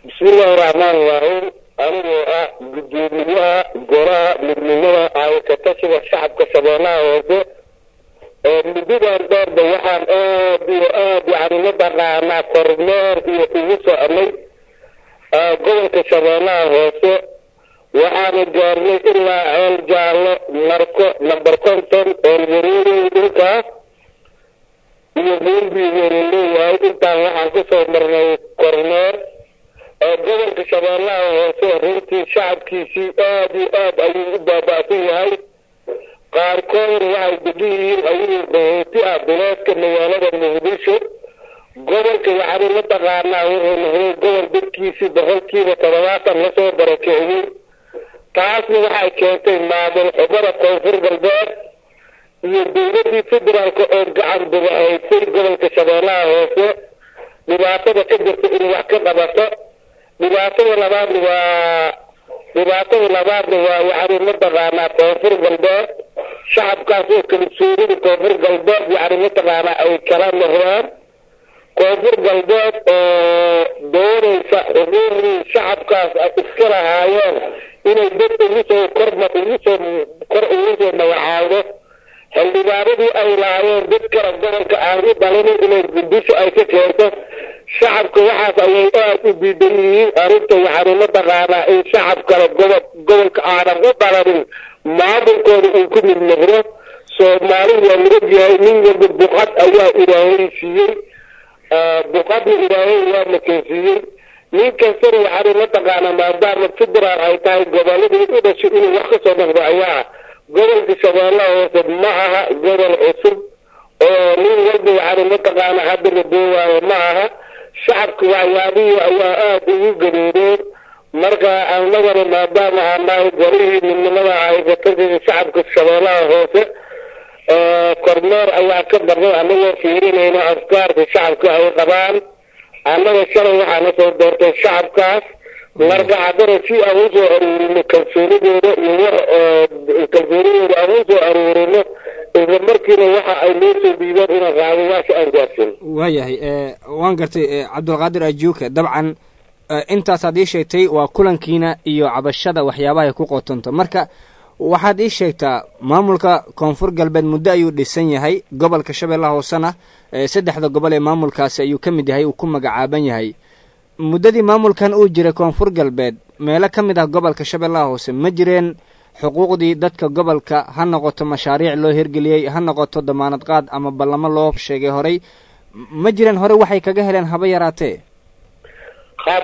بسم الله الرحمن الرحيم. أنا قدوميها قراء مدنية أو كتشف الشعب كسبانة وهذا مدينة الدار بوحان يعني نبغى مع كورنير يوسف علي قوة كسبانة وهذا وحان جارني إلا عيل جال مركو نمبر كونتون الوريري دلكا يقول بيوريلي وإنت وحان كسو مرني كورنير gobolka shabeellaha hoose runtii shacabkiisii aad iyo aad ayuu u baaba'san yahay qaarkood waxay degan yihiin ayuu bahooti ah duleedka magaalada muqdisho gobolka waxaanu la taqaanaa wuxuu noqday gobol dadkiisii boqolkiiba 70 lasoo barakeeyey taasna waxay keentay maamul xubada koonfur galbeed iyo dowladii federaalka oo gacan dubahaysay gobolka shabeellaha hoose dhibaatada ka jirta inay wax ka qabato dhibaatada labaadna waa waxaanu la taqaanaa koonfur galbeed shacabkaas oo kalsoonida koonfur galbeed waxaanu la taqaanaa ay kala noqdaan koonfur galbeed oo doonaysa xuquuqdii shacabkaas ay iska lahaayeen inay dad ugu soo magacaawdo xildhibaanadii ay lahaayeen dad kale gobolka aan u dhalinin inay gudisho ay ka keento shacabka waxaas ayay aad u diidan yihiin arrinta waxaanu la taqaanaa in shacab kale gobolka aanan u dhalanin maamulkooda uu ku mid noqdo soomaalidu waa laog yahay nin walba buqad ayaa ilaahay siiyey buqadna ilaahay waa makensiiyey nin kastana waxaanu la taqaanaa maadaama federaal ay tahay goboladii u dhashay inuu wax ka soo noqdo ayaa gobolka shabeellaha hoose ma aha gobol cusub oo nin walba waxaanu la taqaanaa hadda la doowaayo ma aha shacabka waxyaabihii ayaa aad ugu gadoodeen marka annagana maadaama aanahay golihii midnimada haysatasida shacabka shabeellaha hoose kormeer ayaa ka darnay annagoo fiirinayna afkaarta shacabka ay qabaan annaga shalay waxaana soo doortay shacabkaas marka haddana si aan usoo aruurino kalsoonidooda iyo kalsoonidooda aan usoo aruurino isla markiina waxa ay noo soo dhiibeen inaan raadiyaasha aan gaarsiino waayahay waan gartay cabdulqaadir ajuuke dabcan intaas aad ii sheegtay waa kulankiina iyo cabashada waxyaabaha ay ku qotonto marka waxaad ii sheegtaa maamulka koonfur galbeed muddo ayuu dhisan yahay gobolka shabeellaha hoosena saddexda gobol ee maamulkaasi ayuu ka mid yahay uu ku magacaaban yahay muddadii maamulkan uu jiray koonfur galbeed meelo ka mid ah gobolka shabeellaha hoose ma jireen xuquuqdii dadka gobolka ha noqoto mashaariic loo hirgeliyey ha noqoto damaanad qaad ama ballamo loo sheegay horay ma jireen hore waxay kaga heleen haba yaraatee wax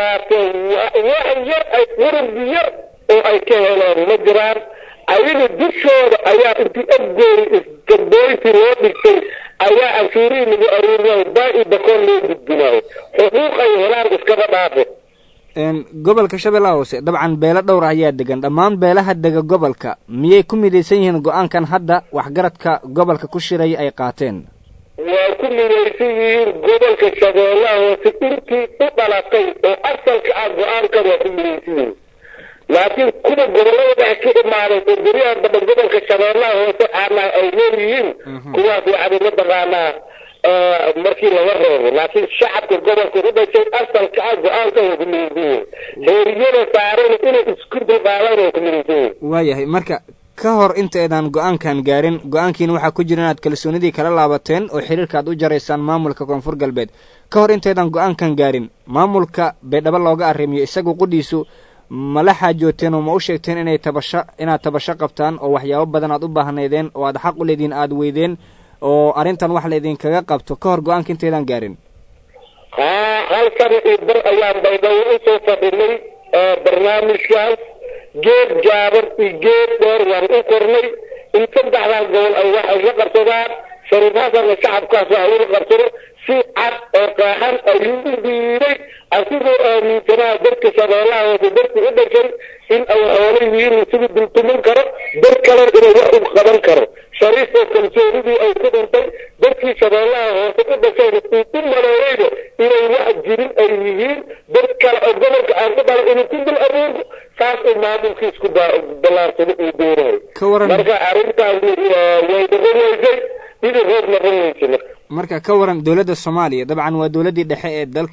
yar ay qurub yar oo ay ka heleen ma jiraan ayaga dushooda ayaa intii afgoori isgabooyntii loo dhigtay ayaa canshuurihii lagu aruurinayo baa-i bakoon loo gudbinayo xuquuq ay helaan iskaba dhaafe gobolka shabeellaha hoose dabcan beelo dhowr ah ayaa degan dhammaan beelaha dega gobolka miyay ku midaysan yihiin go-aankan hadda waxgaradka gobolka ku shiraya ay qaateen waa ku midaysan yihiin gobolka shabeellaha hoose intii u dhalatay oo asalka ah go-aankan waa ku midaysan yihiin laakiin kuwa gobolada dhex ka imaaday oo beriyaha daba gobolka shabeellaha hoose aana ay leeyihiin kuwaas waxaanu la taqaanaa markii laga reebo laakiin shacabka gobolka u dhashay asalka ah go-aanka waa ku midaysan yihiin heeriyada saaran inay isku dulqaadaan waa ku midaysan yihiin waayahay marka ka hor intaydaan go-aankan gaarin go-aankiina waxaa ku jira inaad kalsoonidii kala laabateen oo xiriirka aad u jaraysaan maamulka koonfur galbeed ka hor intaydaan go-aankan gaarin maamulka baydhabo looga arrimiyo isagu qudhiisu ma la xaajooteen oo ma u sheegteen inaad tabasho qabtaan oo waxyaabo badan aad u baahnaydeen oo aad xaq u leediin aad weydeen oo arrintan wax laydinkaga qabto ka hor go-aanka intaydaan gaarin hal sana iyo bar ayaan baydhabo usoo fadhinay barnaamijkaas geed gaaban iyo geed dheer waan u kornay in saddexdan gobol ay wax ay la qabsadaan shariifhaasana shacabkaas wax laga qabsado si cad oo qaaxan ayuu u dhiibay asigoo aaminsanaa dadka shabeellaha hoose dadka u dhashay in ay xoolo yihiin isugu dultumin karo dad kalena inay wax u qaban karo shariif oo kalsoonidii ay ku dhintay dadkii shabeellaha hoose u dhashayna uu u maleeyeyba inay wax jirin ay yihiin dad kale oo gobolka aan ku dhalay inuu ku dul abuurto saas uu maamulkiisku ballaarsado uu doonayo marka arrintaas way noqon weysay dhidi roob noqon weysay marka ka waran dowladda soomaaliya dabcan waa dowladdii dhexe ee dalka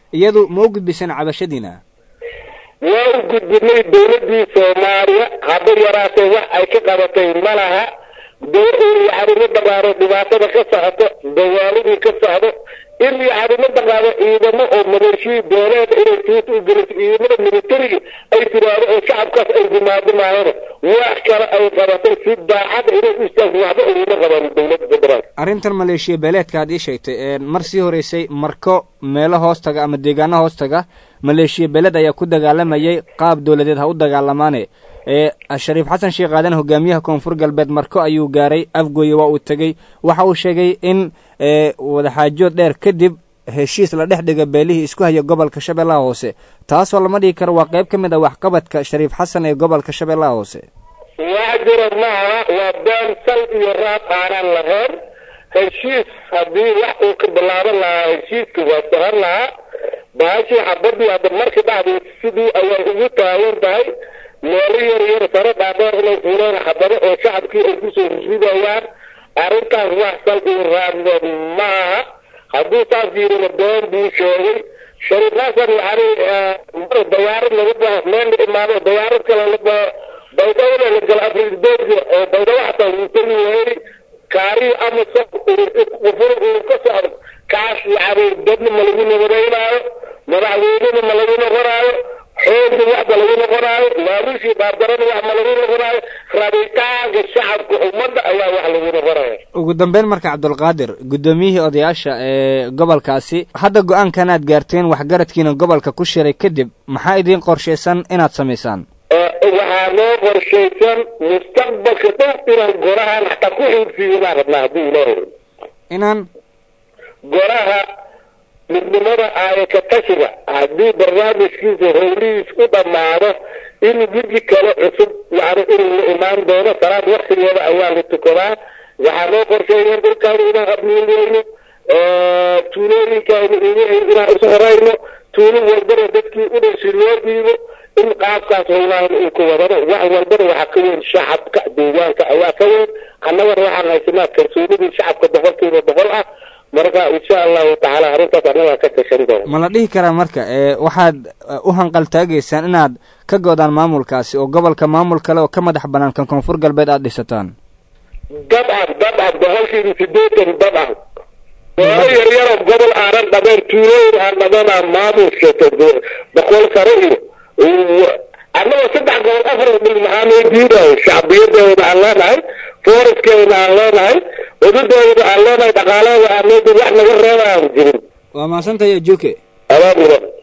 iyadu ma u gudbisan cabashadiina waa u gudbinay dawladdii soomaaliya hadda yaraatee wax ay ka qabatay ma laha yani mataqaano dhibaatada ka socoto dawaaladii ka socdo in yani mataqaano ciidamo oo maleeshiyii dooleed inay siita u geliso ciidamada militariga ay tiraahdo oo shacabkaas ay dimaadimaayeen wax kale ay qabatay si daacada inay u istaagto waxba uguma qaban dawladda federaal arrintan maleeshiya beeleedka aad ii sheegtay mar sii horeysay marko meelo hoostaga ama deegaano hoostaga maleeshiya beeled ayaa ku dagaalamayay qaab dawladeed ha u dagaalamaane shariif xasan sheekh aadan hogaamiyaha koonfur galbeed marko ayuu gaaray afgooye waa uu tegey waxa uu sheegay in wadaxaajood dheer kadib heshiis la dhex dhiga beelihii isku haya gobolka shabeellaha hoose taasoo lama dhigi karo waa qayb ka mid ah waxqabadka shariif xasan ee gobolka shabeellaha hoose wax jira maaha waa been sal iyo raad aanan lahayn heshiis haddii wax uu ka bilaaban lahaa heshiiska waa sohan lahaa baashii xabadii hadda marka dhacday sidii ayay ugu taagan tahay meelo yar yar sare dhaadheer inay fuuleen xabado oo shacabkii ay kusoo ridayaan arrintaas wax sal iyo raadle maaha hadduu saas yirina been buu sheegay shariif xasan yani dayaarad laga bao meel la imaado dayaarad kale la bao baydhawle la gala afridoodka oo baydhawo xataa wuu tagi waayey kaarihi ama qufur uu ka socdo kaas yani dadna ma lagu nabadaynaayo madaxweynena ma lagu noqonaayo xoogna waxba lagu noqonaayo maamushii baardarana wax ma lagu noqonaayo rabitaanka shacabka ummadda ayaa wax lagu noqonaya ugu dambeyn marka cabdulqaadir guddoomiyihii odayaasha ee gobolkaasi hadda go-aankan aad gaarteen waxgaradkiina gobolka ku shiray kadib maxaa idiin qorshaysan inaad samaysaan waxaa noo qorshaysan mustaqbalka dhow inaan gorahan xataa ku xiigsiiyo baan rabnaa haddii ilaahay inaan goraha midnimada aayaka tashiga haddii barnaamijkiisa howlihiis u dhammaado in midi kale cusub yani inuu la imaan doono salaad waktigeeda ayaa la tukadaa waxaa noo qorsheeyeen dhulkaanu inaan abniileyno tuulooyinkaanu inaan isu horayno tuulo walbana dadkii u dhashay loo dhiibo in qaabkaas howlahan uu ka wadano wax walbana waxaa ka weyn shacabka deegaanka ayaa ka weyn annagana waxaan haysanaa kalsoonidii shacabka 100% ah marka insha allahu tacaala arrintaas anagaa ka tashan doona ma la dhihi karaa marka waxaad u hanqaltaagaysaan inaad ka go-daan maamulkaasi oo gobolka maamul kale oo ka madax banaan kan koonfur galbeed aad dhisataan dabcan 80% dabcan waa yaryaro gobol aanan dhameen tuulooyin aan dhameen maamul sheeto boqol sare iyo annagoo 3 gobol 4 bil maxaa noo diidayo shacbiyadeeda aan leenahay foreskeeda aan leenahay wadadooda aan leenahay dhaqaalaha aan leenahay wax naga reebaa aan jirin waa mahadsantahay Juke abaabula